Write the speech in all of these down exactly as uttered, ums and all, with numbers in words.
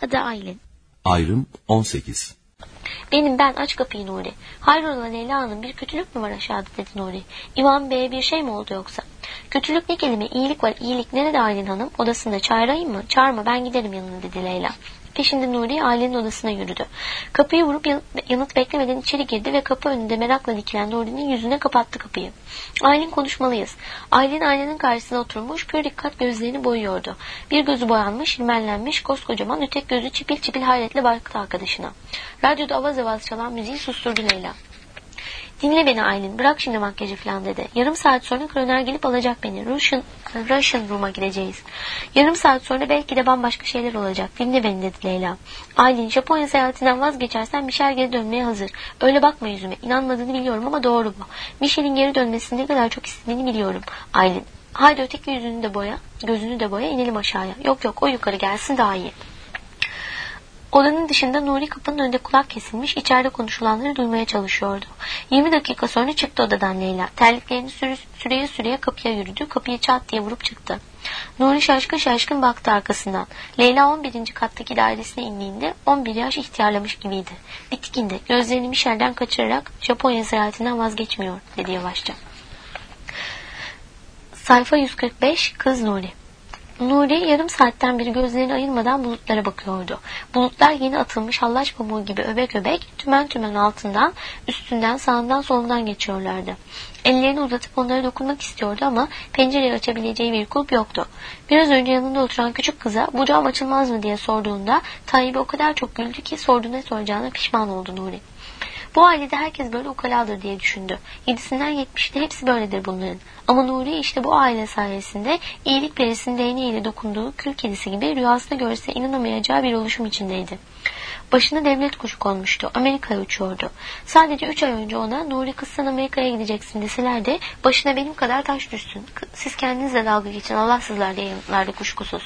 Adı Aylin. Ayrım on sekiz. Benim ben aç kapıyı Nuri. Hayrola Leyla Hanım, bir kötülük mü var aşağıda dedi Nuri. İvan Bey'e bir şey mi oldu yoksa? Kötülük ne kelime, iyilik var. İyilik nerede Aylin Hanım? Odasında, çağırayım mı? Çağırma, ben giderim yanına dedi Leyla. Peşinde Nuri ailenin odasına yürüdü. Kapıyı vurup yanıt beklemeden içeri girdi ve kapı önünde merakla dikilen Nuri'nin yüzüne kapattı kapıyı. Aylin, konuşmalıyız. Aylin aynenin karşısına oturmuş, pür dikkat gözlerini boyuyordu. Bir gözü boyanmış, ilmellenmiş, koskocaman, ötek gözü çipil çipil hayretle baktı arkadaşına. Radyoda avaz avaz çalan müziği susturdu Leyla. Dinle beni Aylin, bırak şimdi makyajı falan dedi. Yarım saat sonra kroner gelip alacak beni. Russian, Russian Room'a gideceğiz. Yarım saat sonra belki de bambaşka şeyler olacak. Dinle beni dedi Leyla. Aylin, Japonya seyahatinden vazgeçersen Michel geri dönmeye hazır. Öyle bakma yüzüme. İnanmadığını biliyorum ama doğru bu. Michel'in geri dönmesini ne kadar çok istediğini biliyorum. Aylin, haydi öteki yüzünü de boya, gözünü de boya, inelim aşağıya. Yok yok, o yukarı gelsin daha iyi. Odanın dışında Nuri kapının önünde kulak kesilmiş, içeride konuşulanları duymaya çalışıyordu. Yirmi dakika sonra çıktı odadan Leyla. Terliklerini sürü, süreye süreye kapıya yürüdü. Kapıyı çat diye vurup çıktı. Nuri şaşkın şaşkın baktı arkasından. Leyla on birinci kattaki dairesine indiğinde on bir yaş ihtiyarlamış gibiydi. Bitkindi. Gözlerini Michel'den kaçırarak Japonya seyahatinden vazgeçmiyor dedi yavaşça. Sayfa yüz kırk beş. Kız Nuri. Nuri yarım saatten beri gözlerini ayırmadan bulutlara bakıyordu. Bulutlar yeni atılmış hallaç pamuğu gibi öbek öbek, tümen tümen altından, üstünden, sağından, solundan geçiyorlardı. Ellerini uzatıp onlara dokunmak istiyordu ama pencereyi açabileceği bir kulp yoktu. Biraz önce yanında oturan küçük kıza bu cam açılmaz mı diye sorduğunda Tayyip'e o kadar çok güldü ki sorduğuna soracağına pişman oldu Nuri. Bu ailede herkes böyle ukaladır diye düşündü. Yedisinden yetmişte hepsi böyledir bunların. Ama Nuri işte bu aile sayesinde iyilik perisinin değneğiyle dokunduğu kül kedisi gibi rüyasında görse inanamayacağı bir oluşum içindeydi. Başına devlet kuşu konmuştu. Amerika'ya uçuyordu. Sadece üç ay önce ona Nuri kızsan Amerika'ya gideceksin deseler de başına benim kadar taş düşsün. Siz kendinizle dalga geçin, Allah sizler diye yanıtlardı kuşkusuz.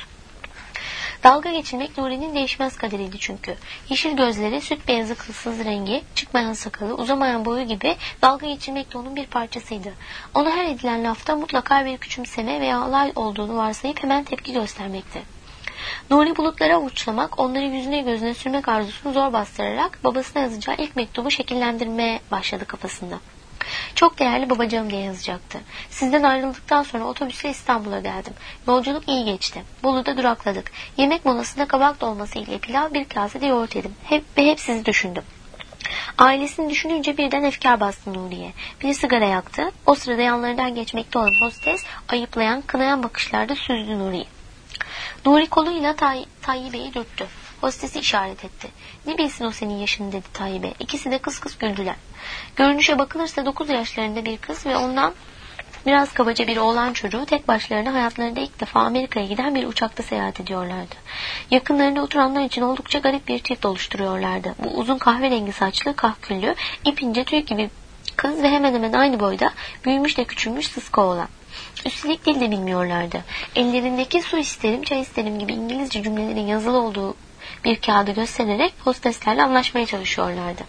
Dalga geçirmek Nuri'nin değişmez kaderiydi çünkü. Yeşil gözleri, süt beyazı kılsız rengi, çıkmayan sakalı, uzamayan boyu gibi dalga geçirmek de onun bir parçasıydı. Ona her edilen lafta mutlaka bir küçümseme veya alay olduğunu varsayıp hemen tepki göstermekti. Nuri bulutlara uçlamak, onları yüzüne gözüne sürmek arzusunu zor bastırarak babasına yazacağı ilk mektubu şekillendirmeye başladı kafasında. Çok değerli babacığım diye yazacaktı. Sizden ayrıldıktan sonra otobüsle İstanbul'a geldim. Yolculuk iyi geçti. Bolu'da durakladık. Yemek molasında kabak dolması ile pilav, bir kase de yoğurt yedim. Hep ve hep sizi düşündüm. Ailesini düşününce birden efkar bastı Nuri'ye. Bir sigara yaktı. O sırada yanlarından geçmekte olan hostes ayıplayan, kınayan bakışlarda süzdü Nuri'yi. Nuri koluyla Tay Tayyip'i dürttü. Hostesi işaret etti. Ne bilsin o senin yaşını dedi Tayyip'e. İkisi de kıs kıs güldüler. Görünüşe bakılırsa dokuz yaşlarında bir kız ve ondan biraz kabaca bir oğlan çocuğu tek başlarına hayatlarında ilk defa Amerika'ya giden bir uçakta seyahat ediyorlardı. Yakınlarında oturanlar için oldukça garip bir çift oluşturuyorlardı. Bu uzun kahverengi saçlı, kahküllü, ipince tüy gibi kız ve hemen hemen aynı boyda büyümüş de küçülmüş sıska oğlan. Üstelik dil de bilmiyorlardı. Ellerindeki su isterim, çay isterim gibi İngilizce cümlelerin yazılı olduğu bir kağıdı göstererek hosteslerle anlaşmaya çalışıyorlardı.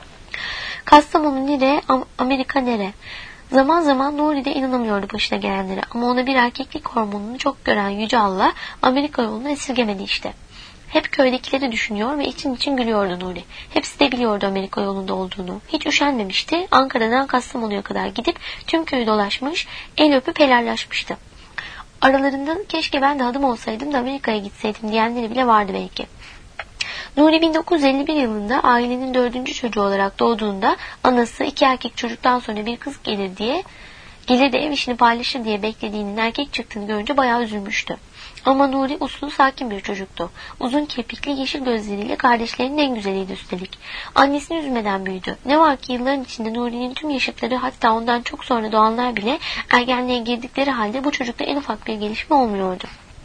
Kastamonu nere, Amerika nere? Zaman zaman Nuri de inanamıyordu başına gelenlere ama ona bir erkeklik hormonunu çok gören Yüce Allah Amerika yolunu esirgemedi işte. Hep köydekileri düşünüyor ve için için gülüyordu Nuri. Hepsi de biliyordu Amerika yolunda olduğunu. Hiç üşenmemişti. Ankara'dan Kastamonu'ya kadar gidip tüm köyü dolaşmış, el öpüp helallaşmıştı. Aralarında keşke ben de adım olsaydım da Amerika'ya gitseydim diyenleri bile vardı belki. Nuri bin dokuz yüz elli bir yılında ailenin dördüncü çocuğu olarak doğduğunda anası iki erkek çocuktan sonra bir kız gelir diye gelir de ev işini paylaşır diye beklediğinin erkek çıktığını görünce bayağı üzülmüştü. Ama Nuri uslu sakin bir çocuktu. Uzun kirpikli yeşil gözleriyle kardeşlerinin en güzeliydi üstelik. Annesini üzmeden büyüdü. Ne var ki yılların içinde Nuri'nin tüm yaşıtları hatta ondan çok sonra doğanlar bile ergenliğe girdikleri halde bu çocukta en ufak bir gelişme olmuyordu.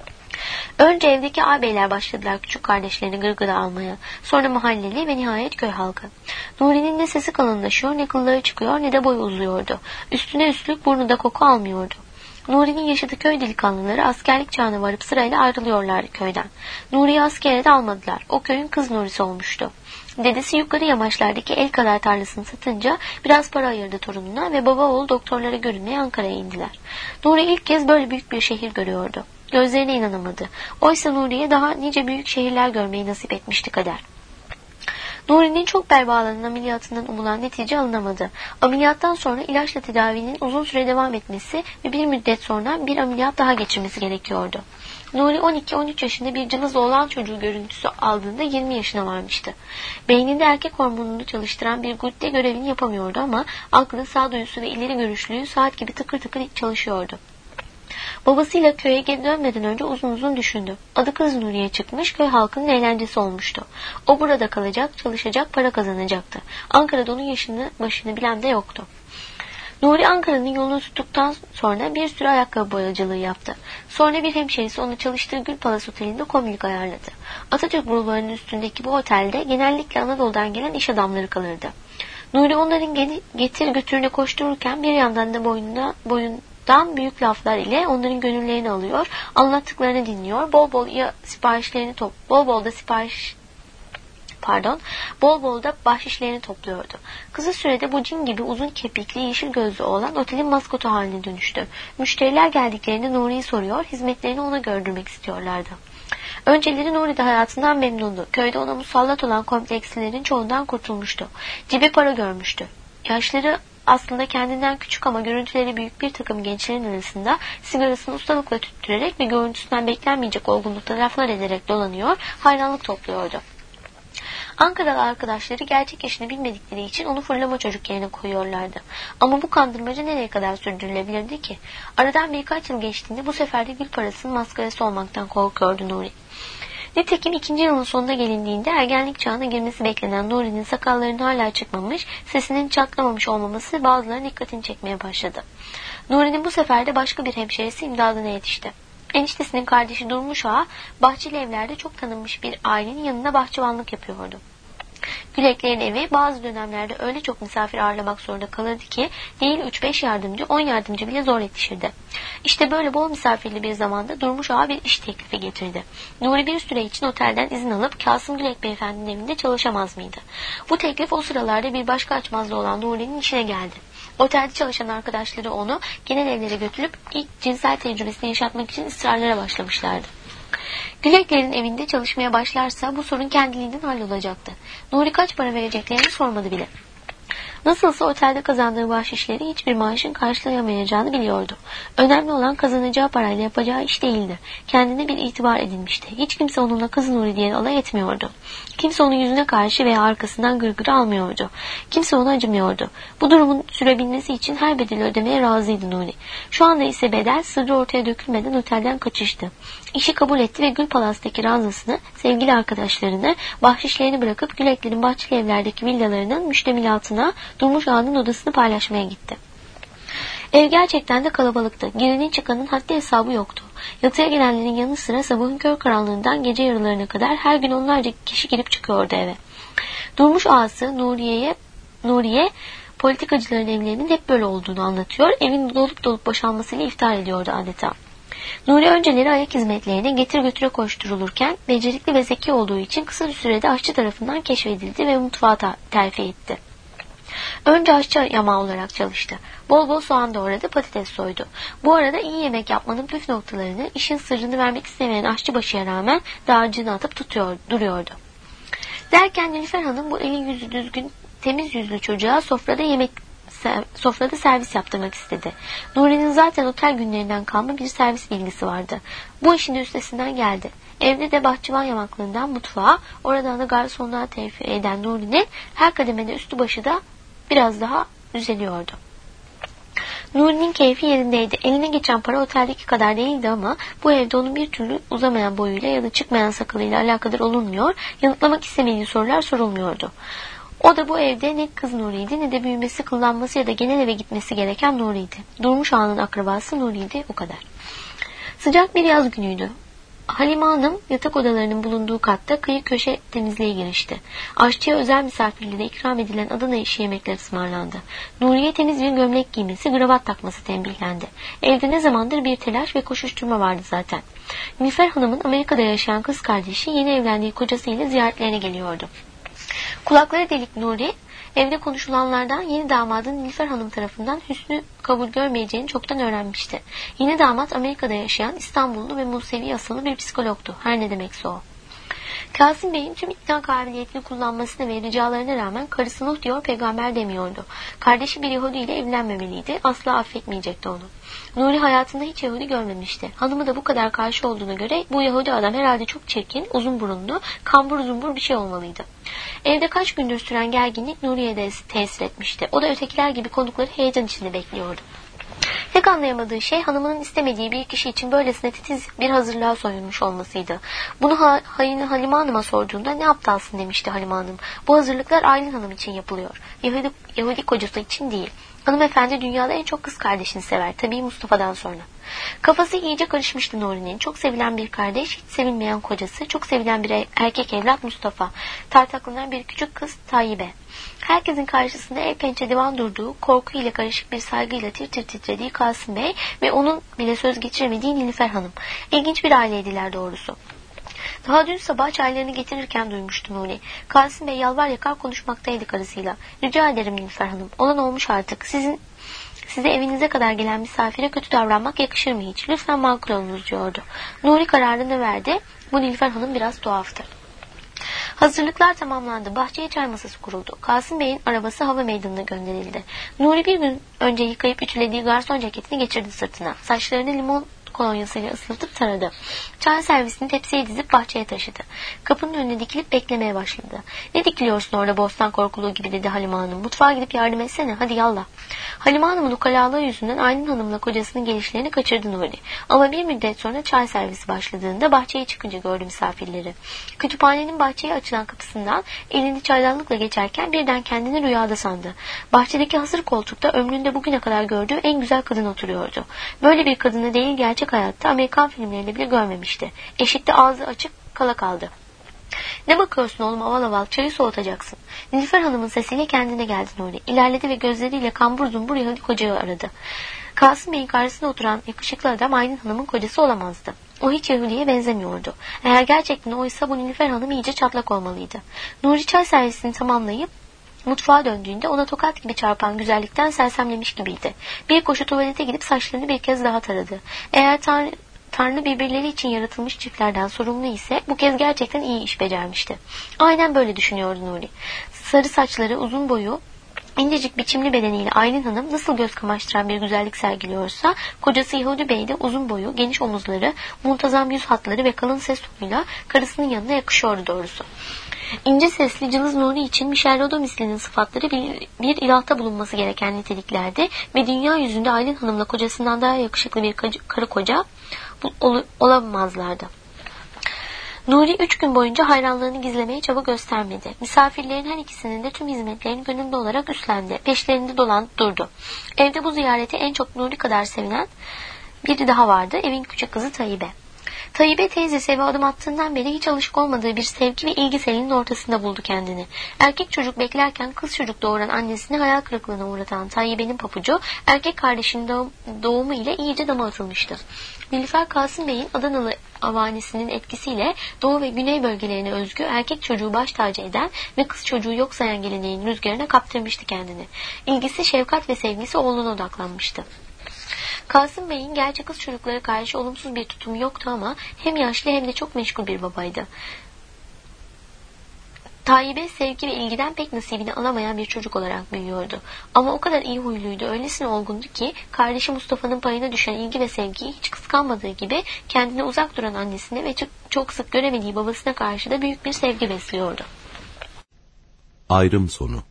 Önce evdeki ağabeyler başladılar küçük kardeşlerini gırgıra almaya. Sonra mahalleli ve nihayet köy halkı. Nuri'nin ne sesi kalınlaşıyor, ne kılları çıkıyor, ne de boyu uzuyordu. Üstüne üstlük burnu da koku almıyordu. Nuri'nin yaşadığı köy delikanlıları askerlik çağına varıp sırayla ayrılıyorlardı köyden. Nuri'yi askere de almadılar. O köyün kız Nuri'si olmuştu. Dedesi yukarı yamaçlardaki el kadar tarlasını satınca biraz para ayırdı torununa ve baba oğul doktorlara görünmeye Ankara'ya indiler. Nuri ilk kez böyle büyük bir şehir görüyordu. Gözlerine inanamadı. Oysa Nuri'ye daha nice büyük şehirler görmeyi nasip etmişti kader. Nuri'nin çok bel bağlanan ameliyatından umulan netice alınamadı. Ameliyattan sonra ilaçla tedavinin uzun süre devam etmesi ve bir müddet sonra bir ameliyat daha geçirmesi gerekiyordu. Nuri on iki on üç yaşında bir cılız oğlan çocuğu görüntüsü aldığında yirmi yaşına varmıştı. Beyninde erkek hormonunu çalıştıran bir gudde görevini yapamıyordu ama aklı, sağduyusu ve ileri görüşlülüğü saat gibi tıkır tıkır çalışıyordu. Babasıyla köye geri dönmeden önce uzun uzun düşündü. Adı Kız Nuri'ye çıkmış, köy halkının eğlencesi olmuştu. O burada kalacak, çalışacak, para kazanacaktı. Ankara'da onun yaşını başını bilen de yoktu. Nuri Ankara'nın yolunu tuttuktan sonra bir sürü ayakkabı boyacılığı yaptı. Sonra bir hemşerisi onu çalıştığı Gülpalas Oteli'nde komilik ayarladı. Atatürk bulvarının üstündeki bu otelde genellikle Anadolu'dan gelen iş adamları kalırdı. Nuri onların getir götürüne koştururken bir yandan da boynuna boyun Dan büyük laflar ile onların gönüllerini alıyor, anlattıklarını dinliyor, bol bol ya siparişlerini top, bol bol da sipariş, pardon, bol bol da bahşişlerini topluyordu. Kısa sürede bu cin gibi uzun kepikli, yeşil gözlü oğlan otelin maskotu haline dönüştü. Müşteriler geldiklerinde Nuri'yi soruyor, hizmetlerini ona gördürmek istiyorlardı. Önceleri Nuri de hayatından memnundu. Köyde ona musallat olan komplekslerin çoğundan kurtulmuştu. Cibi para görmüştü. Yaşları aslında kendinden küçük ama görüntüleri büyük bir takım gençlerin arasında sigarasını ustalıkla tüttürerek ve görüntüsünden beklenmeyecek olgunlukta laflar ederek dolanıyor, hayranlık topluyordu. Ankaralı arkadaşları gerçek yaşını bilmedikleri için onu fırlama çocuk yerine koyuyorlardı. Ama bu kandırmaca nereye kadar sürdürülebilirdi ki? Aradan birkaç yıl geçtiğinde bu sefer de gül parasının maskarası olmaktan korkuyordu Nuri. Nitekim ikinci yılın sonuna gelindiğinde ergenlik çağına girmesi beklenen Nuri'nin sakallarının hala çıkmamış, sesinin çatlamamış olmaması bazılarının dikkatini çekmeye başladı. Nuri'nin bu sefer de başka bir hemşerisi imdadına yetişti. Eniştesinin kardeşi Durmuş Ağa, bahçeli evlerde çok tanınmış bir ailenin yanına bahçıvanlık yapıyordu. Güleklerin evi bazı dönemlerde öyle çok misafir ağırlamak zorunda kalırdı ki değil üç beş yardımcı, on yardımcı bile zor yetişirdi. İşte böyle bol misafirli bir zamanda Durmuş Ağa bir iş teklifi getirdi. Nuri bir süre için otelden izin alıp Kasım Gülek Beyefendi'nin evinde çalışamaz mıydı? Bu teklif o sıralarda bir başka açmazda olan Nuri'nin işine geldi. Otelde çalışan arkadaşları onu genel evlere götürüp ilk cinsel tecrübesini yaşatmak için ısrarlara başlamışlardı. Güleklerin evinde çalışmaya başlarsa bu sorun kendiliğinden hallolacaktı. Nuri kaç para vereceklerini sormadı bile. Nasılsa otelde kazandığı bahşişleri hiçbir maaşın karşılayamayacağını biliyordu. Önemli olan kazanacağı parayla yapacağı iş değildi. Kendine bir itibar edinmişti. Hiç kimse onunla Kız Nuri diye alay etmiyordu. Kimse onun yüzüne karşı veya arkasından gırgırı almıyordu. Kimse ona acımıyordu. Bu durumun sürebilmesi için her bedeli ödemeye razıydı Nuri. Şu anda ise bedel sırrı ortaya dökülmeden otelden kaçıştı. İşi kabul etti ve Gülpalas'taki ranzasını, sevgili arkadaşlarını, bahşişlerini bırakıp Güleklerin bahçeli evlerdeki villalarının müştemilatına Durmuş Ağa'nın odasını paylaşmaya gitti. Ev gerçekten de kalabalıktı. Girenin çıkanın haddi hesabı yoktu. Yatıya gelenlerin yanı sıra sabahın kör karanlığından gece yarılarına kadar her gün onlarca kişi girip çıkıyordu eve. Durmuş Ağası Nuriye'ye Nuriye politikacıların evlerinin hep böyle olduğunu anlatıyor. Evin dolup dolup boşalmasıyla iftihar ediyordu adeta. Nuri önceleri ayak hizmetlerine getir götüre koşturulurken becerikli ve zeki olduğu için kısa bir sürede aşçı tarafından keşfedildi ve mutfağa terfi etti. Önce aşçı yamağı olarak çalıştı. Bol bol soğan doğradı, patates soydu. Bu arada iyi yemek yapmanın püf noktalarını, işin sırrını vermek istemeyen aşçıbaşıya rağmen dağarcığını atıp tutuyor, duruyordu. Derken Nilüfer Hanım bu eli yüzü düzgün, temiz yüzlü çocuğa sofrada yemek sofrada servis yaptırmak istedi. Nuri'nin zaten otel günlerinden kalma bir servis bilgisi vardı. Bu işin üstesinden geldi. Evde de bahçıvan yamaklığından mutfağa, oradan da garsonluğa terfi eden Nuri'nin her kademede üstü başı da biraz daha düzeliyordu. Nuri'nin keyfi yerindeydi. Eline geçen para oteldeki kadar değildi ama bu evde onun bir türlü uzamayan boyuyla ya da çıkmayan sakalıyla alakadar olunmuyor, yanıtlamak istemediği sorular sorulmuyordu. O da bu evde ne Kız Nuri'ydi ne de büyümesi, kıllanması ya da genel eve gitmesi gereken Nuri'ydi. Durmuş Ağa'nın akrabası Nuri'ydi, o kadar. Sıcak bir yaz günüydü. Halime Hanım yatak odalarının bulunduğu katta kıyı köşe temizliğe girişti. Aşçıya özel misafirliğine ikram edilen Adana işi yemekler ısmarlandı. Nuriye temiz bir gömlek giymesi, kravat takması tembihlendi. Evde ne zamandır bir telaş ve koşuşturma vardı zaten. Nilüfer Hanım'ın Amerika'da yaşayan kız kardeşi yeni evlendiği kocasıyla ziyaretlerine geliyordu. Kulakları delik Nuri, evde konuşulanlardan yeni damadın Nilüfer Hanım tarafından hüsnü kabul görmeyeceğini çoktan öğrenmişti. Yeni damat Amerika'da yaşayan İstanbullu ve Musevi asıllı bir psikologtu. Her ne demekse o. Kasım Bey'in tüm ikna kabiliyetini kullanmasına ve ricalarına rağmen karısı Nuh diyor, peygamber demiyordu. Kardeşi bir Yahudi ile evlenmemeliydi. Asla affetmeyecekti onu. Nuri hayatında hiç Yahudi görmemişti. Hanımı da bu kadar karşı olduğuna göre bu Yahudi adam herhalde çok çirkin, uzun burunlu, kambur zumbur bir şey olmalıydı. Evde kaç gündür süren gerginlik Nuri'ye de tesir etmişti. O da ötekiler gibi konukları heyecan içinde bekliyordu. Tek anlayamadığı şey hanımının istemediği bir kişi için böylesine titiz bir hazırlığa soyunmuş olmasıydı. Bunu ha Halime Hanım'a sorduğunda ne aptalsın demişti Halime Hanım. Bu hazırlıklar Aylin Hanım için yapılıyor. Yahudi, Yahudi kocası için değil. Hanımefendi dünyada en çok kız kardeşini sever. Tabii Mustafa'dan sonra. Kafası iyice karışmıştı Nuri'nin. Çok sevilen bir kardeş, hiç sevilmeyen kocası, çok sevilen bir erkek evlat Mustafa. Tartaklanan bir küçük kız Tayibe. Herkesin karşısında el pençe divan durduğu, korku ile karışık bir saygıyla tir tir titrediği Kasım Bey ve onun bile söz geçiremediği Nilüfer Hanım. İlginç bir aileydiler doğrusu. Daha dün sabah çaylarını getirirken duymuştu Nuri. Kasım Bey yalvar yakar konuşmaktaydı karısıyla. Rica ederim Nilüfer Hanım, olan olmuş artık. Sizin Size evinize kadar gelen misafire kötü davranmak yakışır mı hiç? Lütfen makul olunuz diyordu. Nuri kararını verdi. Bu Nilüfer Hanım biraz tuhaftı. Hazırlıklar tamamlandı. Bahçeye çay masası kuruldu. Kasım Bey'in arabası hava meydanına gönderildi. Nuri bir gün önce yıkayıp ütülediği garson ceketini geçirdi sırtına. Saçlarını limon kolonyasıyla ıslatıp taradı. Çay servisini tepsiye dizip bahçeye taşıdı. Kapının önüne dikilip beklemeye başladı. Ne dikiliyorsun orada bostan korkuluğu gibi dedi Halime Hanım. Mutfağa gidip yardım etsene, hadi yallah. Halime Hanım'ın ukalalığı yüzünden Aylin Hanım'la kocasının gelişlerini kaçırdı Nuri. Ama bir müddet sonra çay servisi başladığında bahçeye çıkınca gördü misafirleri. Kütüphanenin bahçeye açılan kapısından elini çaydanlıkla geçerken birden kendini rüyada sandı. Bahçedeki hasır koltukta ömründe bugüne kadar gördüğü en güzel kadın oturuyordu. Böyle bir kadını değil gerçek hayatta Amerikan filmlerinde bile görmemişti. Eşikte ağzı açık kala kaldı. Ne bakıyorsun oğlum aval aval, çayı soğutacaksın. Nilüfer Hanım'ın sesiyle kendine geldi Nuri. İlerledi ve gözleriyle kambur zumbur Yahudi kocayı aradı. Kasım Bey'in karşısında oturan yakışıklı adam Aylin Hanım'ın kocası olamazdı. O hiç Yahudi'ye benzemiyordu. Eğer gerçekten oysa bu Nilüfer Hanım iyice çatlak olmalıydı. Nuri çay servisini tamamlayıp mutfağa döndüğünde ona tokat gibi çarpan güzellikten sersemlemiş gibiydi. Bir koşu tuvalete gidip saçlarını bir kez daha taradı. Eğer Tanrı Tanrı birbirleri için yaratılmış çiftlerden sorumlu ise bu kez gerçekten iyi iş becermişti. Aynen böyle düşünüyordu Nuri. Sarı saçları, uzun boyu, incecik biçimli bedeniyle Aylin Hanım nasıl göz kamaştıran bir güzellik sergiliyorsa, kocası Yahudi Bey de uzun boyu, geniş omuzları, muntazam yüz hatları ve kalın ses tonuyla karısının yanına yakışıyordu doğrusu. İnce sesli cılız Nuri için Michel Rodin mislinin sıfatları bir, bir ilahta bulunması gereken niteliklerdi ve dünya yüzünde Aylin Hanım'la kocasından daha yakışıklı bir karı koca ol, olamazlardı. Nuri üç gün boyunca hayranlığını gizlemeye çaba göstermedi. Misafirlerin her ikisinin de tüm hizmetlerini gönüllü olarak üstlendi. Peşlerinde dolanıp durdu. Evde bu ziyareti en çok Nuri kadar sevilen biri daha vardı. Evin küçük kızı Tayibe. Tayibe teyzesi eve adım attığından beri hiç alışık olmadığı bir sevgi ve ilgi selinin ortasında buldu kendini. Erkek çocuk beklerken kız çocuk doğuran annesini hayal kırıklığına uğratan Tayibe'nin papucu, erkek kardeşinin doğum, doğumu ile iyice dama atılmıştı. Nilüfer Kasım Bey'in Adanalı avanesinin etkisiyle Doğu ve Güney bölgelerine özgü erkek çocuğu baş tacı eden ve kız çocuğu yok sayan geleneğin rüzgarına kaptırmıştı kendini. İlgisi, şefkat ve sevgisi oğluna odaklanmıştı. Kasım Bey'in gerçi kız çocuklara karşı olumsuz bir tutumu yoktu ama hem yaşlı hem de çok meşgul bir babaydı. Tayibe sevgi ve ilgiden pek nasibini alamayan bir çocuk olarak büyüyordu. Ama o kadar iyi huyluydu, öylesine olgundu ki kardeşi Mustafa'nın payına düşen ilgi ve sevgiyi hiç kıskanmadığı gibi kendine uzak duran annesine ve çok, çok sık göremediği babasına karşı da büyük bir sevgi besliyordu. Ayrım sonu.